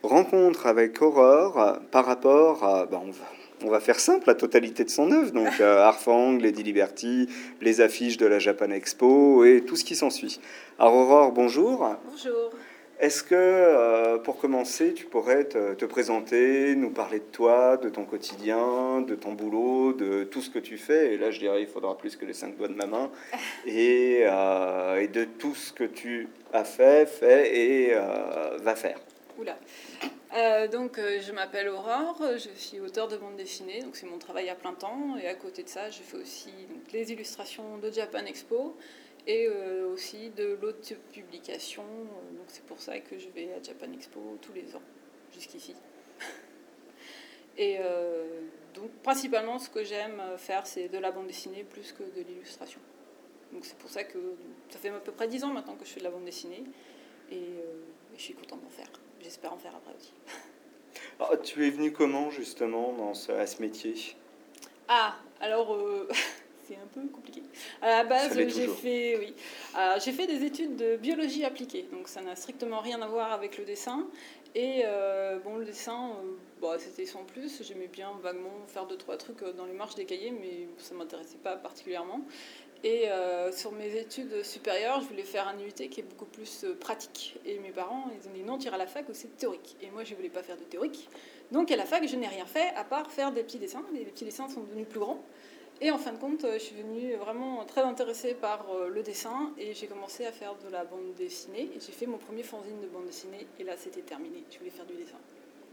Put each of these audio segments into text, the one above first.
rencontre avec Aurore par rapport à... on va faire simple, la totalité de son œuvre, donc Harfang, Lady Liberty, les affiches de la Japan Expo et tout ce qui s'ensuit. Alors Aurore, bonjour. Bonjour. Est-ce que, pour commencer, tu pourrais te présenter, nous parler de toi, de ton quotidien, de ton boulot, de tout ce que tu fais? Et là, je dirais, il faudra plus que les 5 doigts de ma main. Et de tout ce que tu as fait et va faire. Oula. Je m'appelle Aurore, je suis auteure de bande dessinée, donc c'est mon travail à plein temps. Et à côté de ça, je fais aussi les illustrations de Japan Expo et aussi de l'auto-publication. Donc c'est pour ça que je vais à Japan Expo tous les ans, jusqu'ici. Et donc principalement, ce que j'aime faire, c'est de la bande dessinée plus que de l'illustration. Donc c'est pour ça que ça fait à peu près 10 ans maintenant que je fais de la bande dessinée. Et je suis contente d'en faire. J'espère en faire après aussi. Alors, tu es venu comment justement à ce métier? Alors c'est un peu compliqué. À la base, j'ai fait des études de biologie appliquée, donc ça n'a strictement rien à voir avec le dessin. Et le dessin, c'était sans plus. J'aimais bien vaguement faire 2-3 trucs dans les marges des cahiers, mais ça m'intéressait pas particulièrement. Et sur mes études supérieures, je voulais faire un UT qui est beaucoup plus pratique. Et mes parents, ils ont dit non, tu iras à la fac où c'est théorique. Et moi, je voulais pas faire de théorique. Donc à la fac, je n'ai rien fait à part faire des petits dessins. Et les petits dessins sont devenus plus grands. Et en fin de compte, je suis devenue vraiment très intéressée par le dessin. Et j'ai commencé à faire de la bande dessinée. Et j'ai fait mon premier fanzine de bande dessinée. Et là, c'était terminé. Je voulais faire du dessin.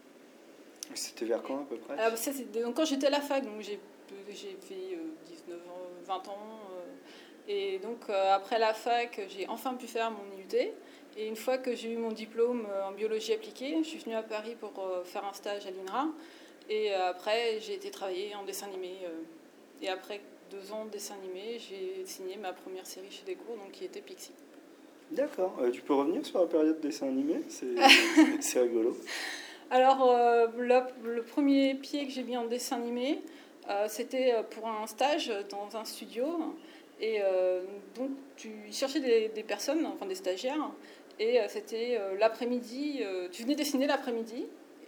C'était vers quand à peu près? Donc, quand j'étais à la fac, donc j'ai fait 19 ans, 20 ans. Et donc, après la fac, j'ai enfin pu faire mon IUT. Et une fois que j'ai eu mon diplôme en biologie appliquée, je suis venue à Paris pour faire un stage à l'INRA. Et après, j'ai été travailler en dessin animé. Et après 2 ans de dessin animé, j'ai signé ma première série chez Delcourt, donc qui était Pixie. D'accord. Tu peux revenir sur la période dessin animé? C'est rigolo. Alors, le premier pied que j'ai mis en dessin animé, c'était pour un stage dans un studio. Et donc, tu cherchais des personnes, enfin des stagiaires, et c'était l'après-midi, tu venais dessiner l'après-midi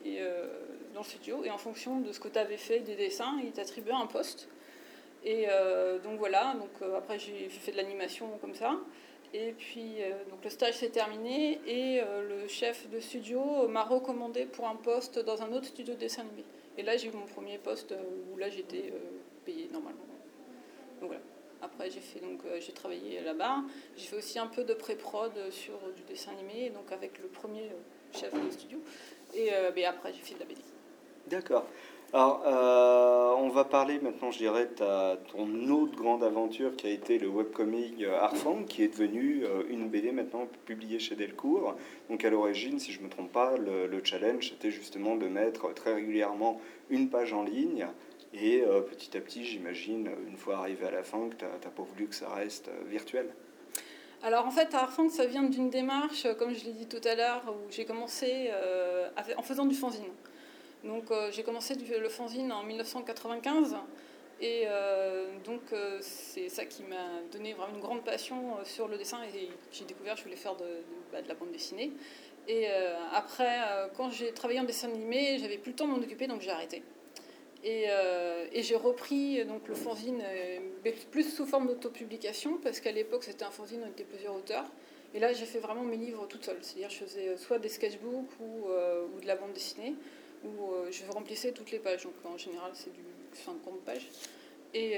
dans le studio, et en fonction de ce que tu avais fait des dessins, ils t'attribuaient un poste. Et donc voilà, après j'ai fait de l'animation comme ça. Et puis donc le stage s'est terminé et le chef de studio m'a recommandé pour un poste dans un autre studio de dessin animé. Et là j'ai eu mon premier poste où là j'étais payée normalement. Donc voilà. Après j'ai travaillé là-bas. J'ai fait aussi un peu de pré-prod sur du dessin animé, donc avec le premier chef de studio. Et après j'ai fait de la BD. D'accord. Alors, on va parler maintenant, je dirais, de ton autre grande aventure qui a été le webcomic Harfang, qui est devenu une BD maintenant publiée chez Delcourt. Donc à l'origine, si je ne me trompe pas, le challenge, c'était justement de mettre très régulièrement une page en ligne. Et petit à petit, j'imagine, une fois arrivé à la fin, que tu n'as pas voulu que ça reste virtuel. Alors en fait, Harfang, ça vient d'une démarche, comme je l'ai dit tout à l'heure, où j'ai commencé en faisant du fanzine. Donc j'ai commencé le fanzine en 1995 et c'est ça qui m'a donné vraiment une grande passion sur le dessin et j'ai découvert que je voulais faire de la bande dessinée. Et après, quand j'ai travaillé en dessin animé, j'avais plus le temps de m'en occuper, donc j'ai arrêté. Et j'ai repris donc, le fanzine plus sous forme d'autopublication parce qu'à l'époque c'était un fanzine où on était plusieurs auteurs. Et là j'ai fait vraiment mes livres toute seule, c'est-à-dire je faisais soit des sketchbooks ou de la bande dessinée où je remplissais toutes les pages, donc en général c'est du 50 pages. Et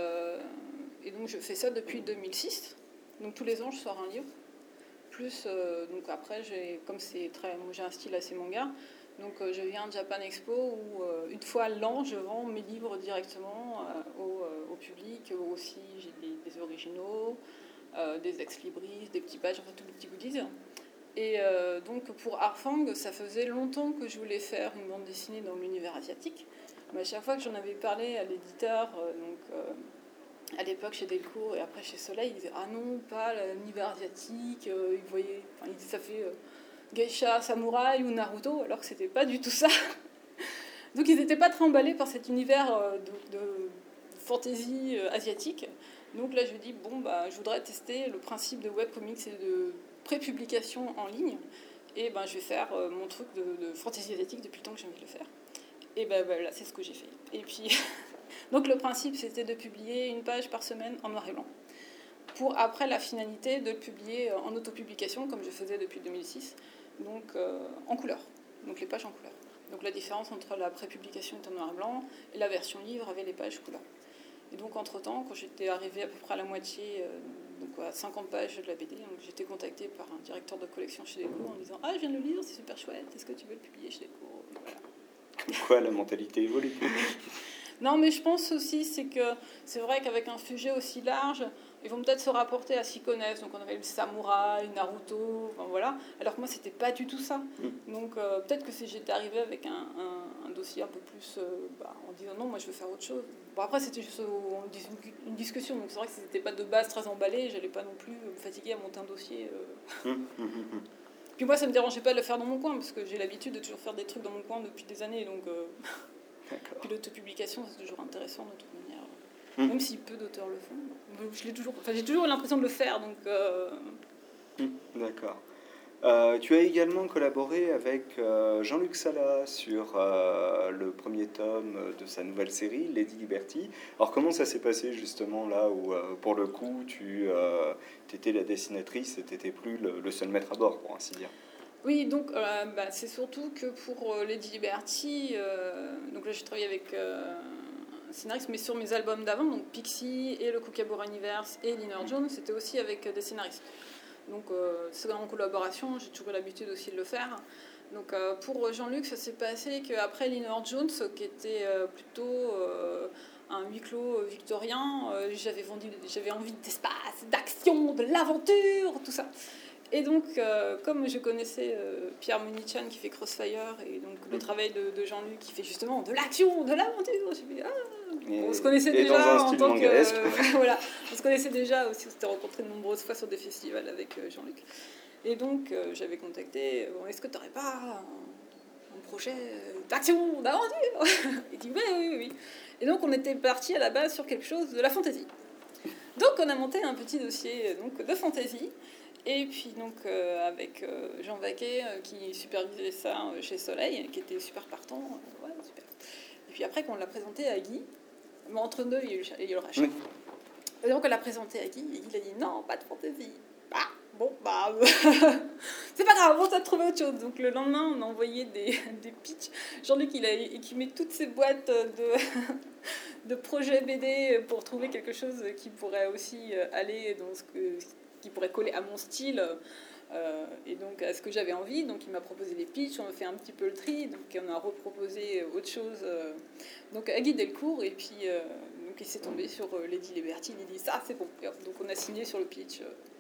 donc je fais ça depuis 2006, donc tous les ans je sors un livre. Plus, donc après, j'ai un style assez manga, donc je viens à Japan Expo où une fois l'an, je vends mes livres directement au public. Aussi, j'ai des originaux, des ex-libris, des petits pages, enfin tous les petits goodies. Et donc pour Harfang, ça faisait longtemps que je voulais faire une bande dessinée dans l'univers asiatique. Mais à chaque fois que j'en avais parlé à l'éditeur, à l'époque chez Delcourt et après chez Soleil, ils disaient ah non, pas l'univers asiatique. Ils voyaient, ils disaient ça fait geisha, samouraï ou Naruto, alors que c'était pas du tout ça. Donc ils n'étaient pas très emballés par cet univers de fantasy asiatique. Donc là je me dis je voudrais tester le principe de webcomics et de pré-publication en ligne. et ben, je vais faire mon truc de fantasy asiatique depuis le temps que j'ai envie de le faire. Et ben voilà, c'est ce que j'ai fait. Et puis, donc le principe, c'était de publier une page par semaine en noir et blanc, pour après la finalité de le publier en autopublication, comme je faisais depuis 2006, donc en couleur, donc les pages en couleur. Donc la différence entre la prépublication est en noir et blanc et la version livre avait les pages couleur. Et donc entre-temps, quand j'étais arrivée à peu près à la moitié, donc à 50 pages de la BD, donc j'étais contactée par un directeur de collection chez Delcourt en disant « Ah, je viens de le lire, c'est super chouette, est-ce que tu veux le publier chez Delcourt ?» Voilà. Quoi, la mentalité évolue. Non, mais je pense aussi, c'est que c'est vrai qu'avec un sujet aussi large, ils vont peut-être se rapporter à ce qu'ils connaissent. Donc on avait le samouraï, Naruto, enfin voilà. Alors que moi, c'était pas du tout ça. Donc peut-être que si j'étais arrivée avec un dossier un peu plus, en disant non, moi je veux faire autre chose. Bon, après, c'était juste une discussion. Donc c'est vrai que c'était pas de base très emballé. J'allais pas non plus me fatiguer à monter un dossier. Puis moi, ça me dérangeait pas de le faire dans mon coin, parce que j'ai l'habitude de toujours faire des trucs dans mon coin depuis des années. Donc, puis l'autopublication, c'est toujours intéressant de toute manière. Même si peu d'auteurs le font. J'ai toujours l'impression de le faire. Donc, D'accord. Tu as également collaboré avec Jean-Luc Sala sur le premier tome de sa nouvelle série, Lady Liberty. Alors comment ça s'est passé justement là où, pour le coup, tu étais la dessinatrice et tu n'étais plus le seul maître à bord, pour ainsi dire? Oui, donc c'est surtout que pour Lady Liberty, donc là j'ai travaillé avec un scénariste, mais sur mes albums d'avant, donc Pixie et le Kookaburra Universe et Liner Jones, c'était aussi avec des scénaristes. Donc c'est en collaboration, j'ai toujours eu l'habitude aussi de le faire. Donc pour Jean-Luc, ça s'est passé qu'après Liner Jones, qui était plutôt un huis clos victorien, j'avais envie d'espace, d'action, de l'aventure, tout ça. Et donc, comme je connaissais Pierre Munichan qui fait Crossfire, et donc le travail de Jean-Luc qui fait justement de l'action, de l'aventure, j'ai fait on se connaissait déjà en tant que voilà, on se connaissait déjà aussi, on s'était rencontrés de nombreuses fois sur des festivals avec Jean-Luc. Et donc j'avais contacté, est-ce que tu n'aurais pas un projet d'action, d'aventure? Il dit oui. Et donc on était parti à la base sur quelque chose de la fantasy. Donc on a monté un petit dossier donc de fantasy. Et puis donc avec Jean Vaquet qui supervisait ça chez Soleil, qui était super partant, ouais, super. Et puis après qu'on l'a présenté à Guy, mais entre deux il y a eu le rachat. Oui. Et donc on l'a présenté à Guy, et Guy a dit non, pas de fantaisie. Ah, bon, c'est pas grave, on t'a trouvé autre chose. Donc le lendemain on a envoyé des pitchs. Jean-Luc il a équipé toutes ces boîtes de projets BD pour trouver quelque chose qui pourrait aussi aller dans qui pourrait coller à mon style et donc à ce que j'avais envie. Donc il m'a proposé les pitchs, on a fait un petit peu le tri, donc on a reproposé autre chose donc à Guy Delcourt, et puis donc il s'est tombé sur Lady Liberty, il a dit ça c'est bon, donc on a signé sur le pitch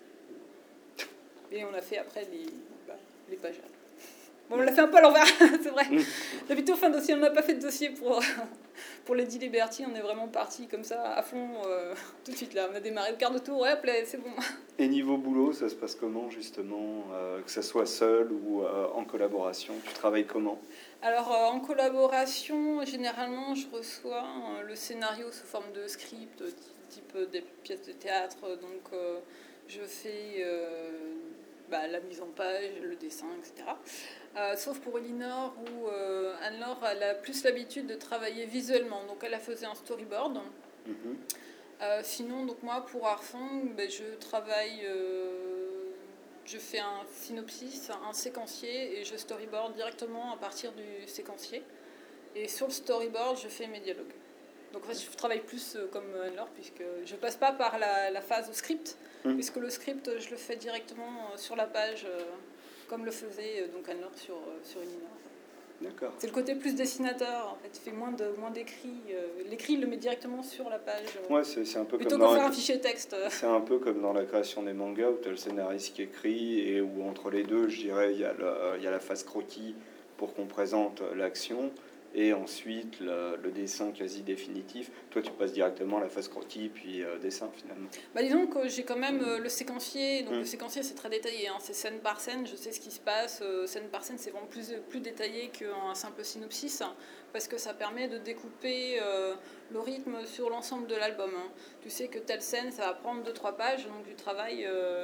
et on a fait après les pages. Bon, on l'a fait un peu à l'envers, c'est vrai. D'habitude, au fin de dossier, on n'a pas fait de dossier pour Lady Liberty. On est vraiment parti comme ça, à fond, tout de suite là. On a démarré le quart de tour, hop, là, c'est bon. Et niveau boulot, ça se passe comment, justement, que ça soit seul ou en collaboration? Tu travailles comment? Alors, en collaboration, généralement, je reçois le scénario sous forme de script, type des pièces de théâtre. Donc, je fais la mise en page, le dessin, etc. Sauf pour Elinor, où Anne-Laure elle a plus l'habitude de travailler visuellement. Donc elle a fait un storyboard. Sinon, donc moi, pour Arfang, je travaille... je fais un synopsis, un séquencier, et je storyboard directement à partir du séquencier. Et sur le storyboard, je fais mes dialogues. Donc en fait, je travaille plus comme Anne-Laure, puisque je ne passe pas par la phase script, puisque le script, je le fais directement sur la page, comme le faisait donc Anne-Laure sur Elinor. D'accord. C'est le côté plus dessinateur, en fait. Il fait moins d'écrit. L'écrit, il le met directement sur la page. Ouais, c'est un peu plutôt comme que faire un fichier texte. C'est un peu comme dans la création des mangas, où tu as le scénariste qui écrit, et où entre les deux, je dirais, il y a la phase croquis pour qu'on présente l'action, et ensuite le dessin quasi définitif. Toi, tu passes directement à la phase croquis, puis dessin, finalement. Disons que j'ai quand même le séquencier. Donc le séquencier, c'est très détaillé. Hein. C'est scène par scène, je sais ce qui se passe. Scène par scène, c'est vraiment plus détaillé qu'un simple synopsis, hein, parce que ça permet de découper le rythme sur l'ensemble de l'album. Hein. Tu sais que telle scène, ça va prendre 2-3 pages, donc du travail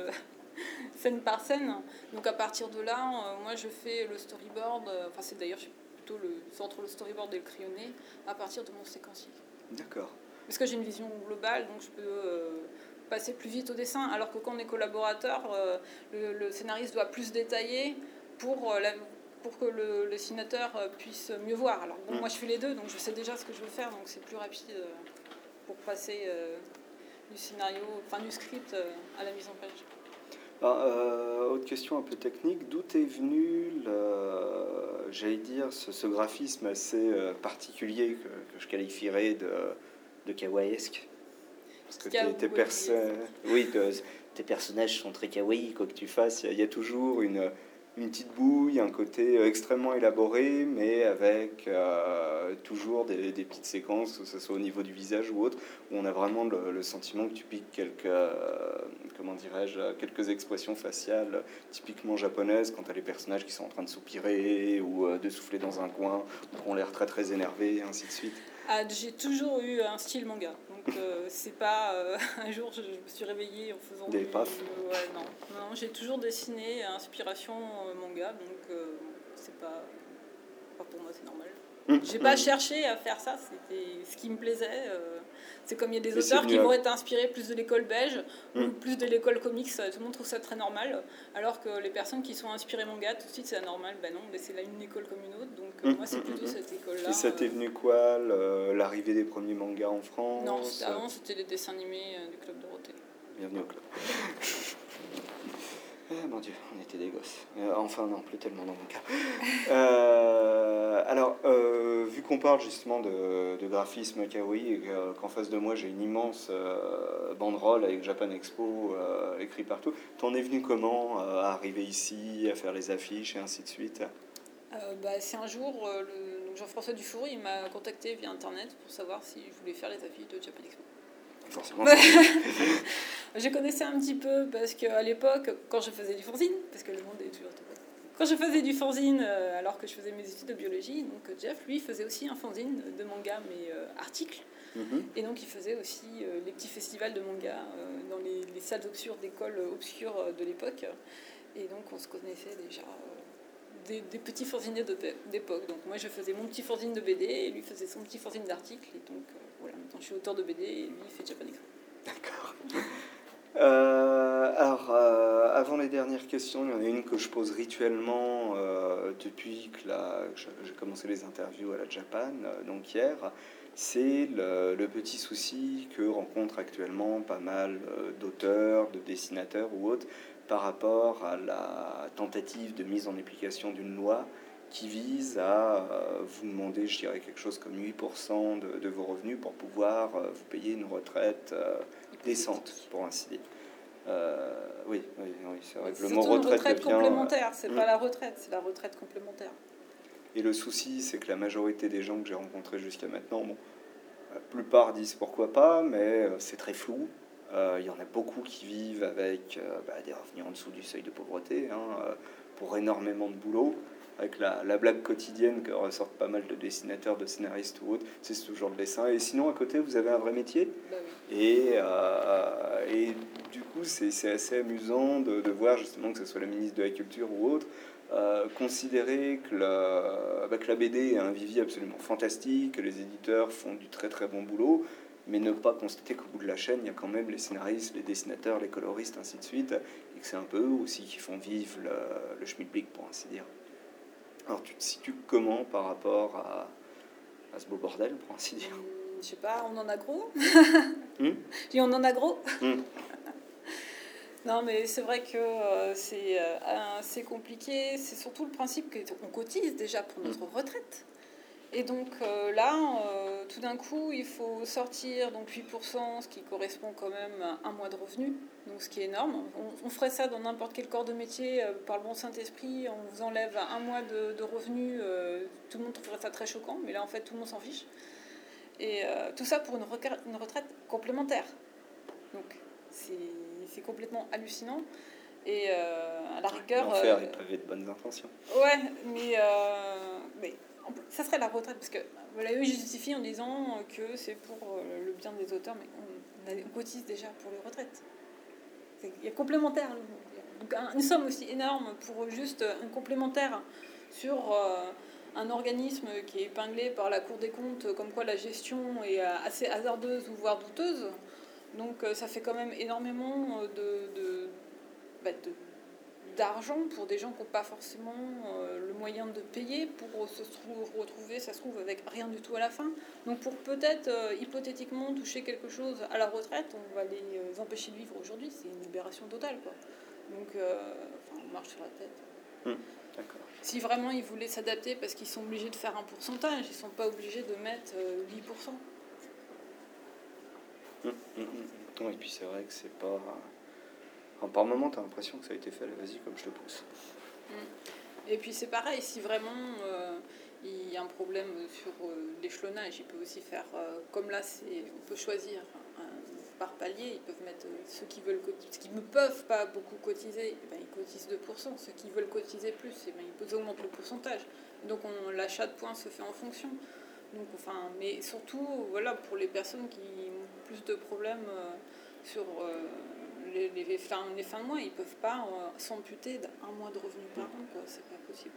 scène par scène. Donc à partir de là, moi je fais le storyboard, enfin c'est d'ailleurs plutôt c'est entre le storyboard et le crayonné, à partir de mon séquencier. D'accord. Parce que j'ai une vision globale, donc je peux passer plus vite au dessin, alors que quand on est collaborateur, le scénariste doit plus détailler pour que le dessinateur puisse mieux voir. Alors bon, moi je fais les deux, donc je sais déjà ce que je veux faire, donc c'est plus rapide pour passer du scénario, enfin du script à la mise en page. Alors, autre question un peu technique, d'où est venu, j'allais dire, ce graphisme assez particulier que je qualifierais de kawaïesque? Parce que tes personnages sont très kawaii, quoi que tu fasses. Il y a toujours une petite bouille, un côté extrêmement élaboré, mais avec toujours des petites séquences, que ce soit au niveau du visage ou autre, où on a vraiment le sentiment que tu piques quelques expressions faciales typiquement japonaises, quand tu as les personnages qui sont en train de soupirer ou de souffler dans un coin, ou qui ont l'air très très énervés, et ainsi de suite. J'ai toujours eu un style manga, donc c'est pas un jour je me suis réveillée en faisant des paf. Ouais, non, j'ai toujours dessiné inspiration manga, donc c'est pas pour moi c'est normal. J'ai pas cherché à faire ça, c'était ce qui me plaisait. C'est comme il y a des auteurs qui vont être inspirés plus de l'école belge ou plus de l'école comics, tout le monde trouve ça très normal, alors que les personnes qui sont inspirées manga, tout de suite c'est anormal. Ben non, mais c'est là une école comme une autre, donc moi c'est plutôt cette école-là. Et ça t'est venu quoi, l'arrivée des premiers mangas en France? Non, avant c'était les dessins animés du Club Dorothée. Bienvenue au club. Mon Dieu, on était des gosses. Enfin non, plus tellement dans mon cas. Alors, vu qu'on parle justement de graphisme kawaii et qu'en face de moi j'ai une immense banderole avec Japan Expo écrit partout, t'en es venu comment à arriver ici, à faire les affiches et ainsi de suite? C'est un jour, donc Jean-François Dufour, il m'a contacté via internet pour savoir si je voulais faire les affiches de Japan Expo. Forcément. Je connaissais un petit peu parce qu'à l'époque, quand je faisais du fanzine, parce que le monde est toujours tout petit. Quand je faisais du fanzine, alors que je faisais mes études de biologie, donc Jeff, lui, faisait aussi un fanzine de manga, mais articles. Et donc il faisait aussi les petits festivals de manga dans les salles obscures d'écoles obscures de l'époque. Et donc on se connaissait déjà des petits fanziniers d'époque. Donc moi je faisais mon petit fanzine de BD et lui faisait son petit fanzine d'articles. Et donc voilà, maintenant je suis auteur de BD et lui il fait Japan Expo. D'accord. Alors, avant les dernières questions, il y en a une que je pose rituellement depuis que j'ai commencé les interviews à la Japan, donc hier. C'est le petit souci que rencontrent actuellement pas mal d'auteurs, de dessinateurs ou autres par rapport à la tentative de mise en application d'une loi qui vise à vous demander, je dirais, quelque chose comme 8% de vos revenus pour pouvoir vous payer une retraite décente, pour ainsi dire. Oui, c'est vrai que le mot retraite devient complémentaire, c'est pas la retraite, c'est la retraite complémentaire. Et le souci, c'est que la majorité des gens que j'ai rencontrés jusqu'à maintenant, la plupart disent pourquoi pas, mais c'est très flou. Il y en a beaucoup qui vivent avec des revenus en dessous du seuil de pauvreté, pour énormément de boulot. Avec la blague quotidienne que ressortent pas mal de dessinateurs, de scénaristes ou autres, c'est toujours le dessin. Et sinon, à côté, vous avez un vrai métier. Oui. Et du coup, c'est assez amusant de voir justement que ce soit la ministre de la Culture ou autre, considérer que la BD est un vivier absolument fantastique, que les éditeurs font du très très bon boulot, mais ne pas constater qu'au bout de la chaîne, il y a quand même les scénaristes, les dessinateurs, les coloristes, ainsi de suite, et que c'est un peu eux aussi qui font vivre le schmilblick, pour ainsi dire. Alors tu te situes comment par rapport à ce beau bordel, pour ainsi dire? Je sais pas, on en a gros. On en a gros. Non, mais c'est vrai que c'est compliqué. C'est surtout le principe qu'on cotise déjà pour notre retraite. Et donc là, tout d'un coup, il faut sortir donc 8%, ce qui correspond quand même à un mois de revenus, donc ce qui est énorme. On ferait ça dans n'importe quel corps de métier, par le bon Saint-Esprit, on vous enlève un mois de revenus, tout le monde trouverait ça très choquant, mais là en fait tout le monde s'en fiche. Et tout ça pour une retraite complémentaire. Donc c'est complètement hallucinant. Et à la rigueur... L'enfer est pavé de bonnes intentions. Ouais, mais ça serait la retraite, parce que voilà, eux justifient en disant que c'est pour le bien des auteurs, mais on cotise déjà pour les retraites. Il y a complémentaire, donc une somme aussi énorme pour juste un complémentaire sur un organisme qui est épinglé par la Cour des comptes, comme quoi la gestion est assez hasardeuse ou voire douteuse. Donc ça fait quand même énormément d'argent pour des gens qui n'ont pas forcément le moyen de payer pour se retrouver, ça se trouve, avec rien du tout à la fin. Donc pour peut-être, hypothétiquement, toucher quelque chose à la retraite, on va les empêcher de vivre aujourd'hui. C'est une libération totale, quoi. Donc, on marche sur la tête. D'accord. Si vraiment ils voulaient s'adapter parce qu'ils sont obligés de faire un pourcentage, ils ne sont pas obligés de mettre 10%. Et puis c'est vrai que c'est pas... Enfin, par moment, tu as l'impression que ça a été fait, allez, vas-y, comme je te pousse. Et puis c'est pareil, si vraiment il y a un problème sur l'échelonnage, il peut aussi faire, comme là, on peut choisir par palier, ils peuvent mettre ceux qui ne peuvent pas beaucoup cotiser, ils cotisent 2%, ceux qui veulent cotiser plus, ils augmentent le pourcentage. Donc l'achat de points se fait en fonction. Donc, mais surtout, voilà, pour les personnes qui ont plus de problèmes sur les fins de mois, ils ne peuvent pas s'amputer d'un mois de revenus par an, quoi. C'est pas possible.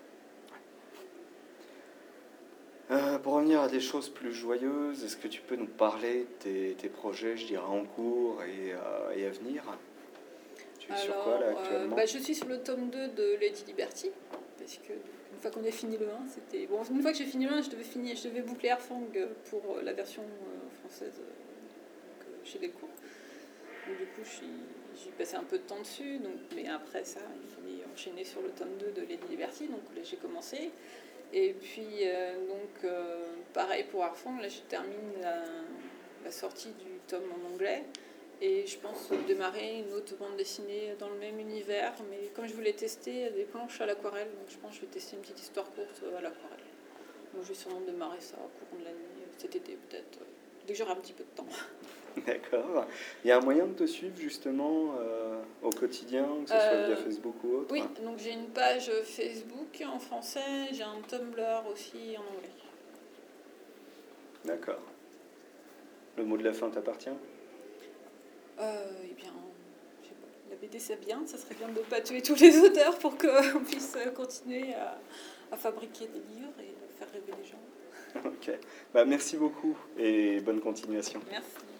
Pour revenir à des choses plus joyeuses, est-ce que tu peux nous parler de tes projets, je dirais, en cours et à venir? Tu es sur quoi là actuellement? Je suis sur le tome 2 de Lady Liberty, parce que une fois qu'on a fini le 1, c'était... Bon, une fois que j'ai fini le 1, je devais boucler Airfang pour la version française chez Delcourt. Donc du coup, j'ai passé un peu de temps dessus, mais après ça, il fallait enchaîner sur le tome 2 de Lady Liberty, donc là j'ai commencé. Et puis, pareil pour Airfang, là je termine la sortie du tome en anglais. Et je pense démarrer une autre bande dessinée dans le même univers, mais comme je voulais tester des planches à l'aquarelle, donc je pense que je vais tester une petite histoire courte à l'aquarelle. Donc je vais sûrement démarrer ça au cours de l'année, cet été peut-être, dès que j'aurai un petit peu de temps. D'accord. Il y a un moyen de te suivre justement au quotidien, que ce soit via Facebook ou autre? Oui, donc j'ai une page Facebook en français, j'ai un Tumblr aussi en anglais. D'accord. Le mot de la fin t'appartient? Eh bien, je sais pas, la BD c'est bien, ça serait bien de ne pas tuer tous les auteurs pour qu'on puisse continuer à fabriquer des livres et faire rêver les gens. Ok. Merci beaucoup et bonne continuation. Merci.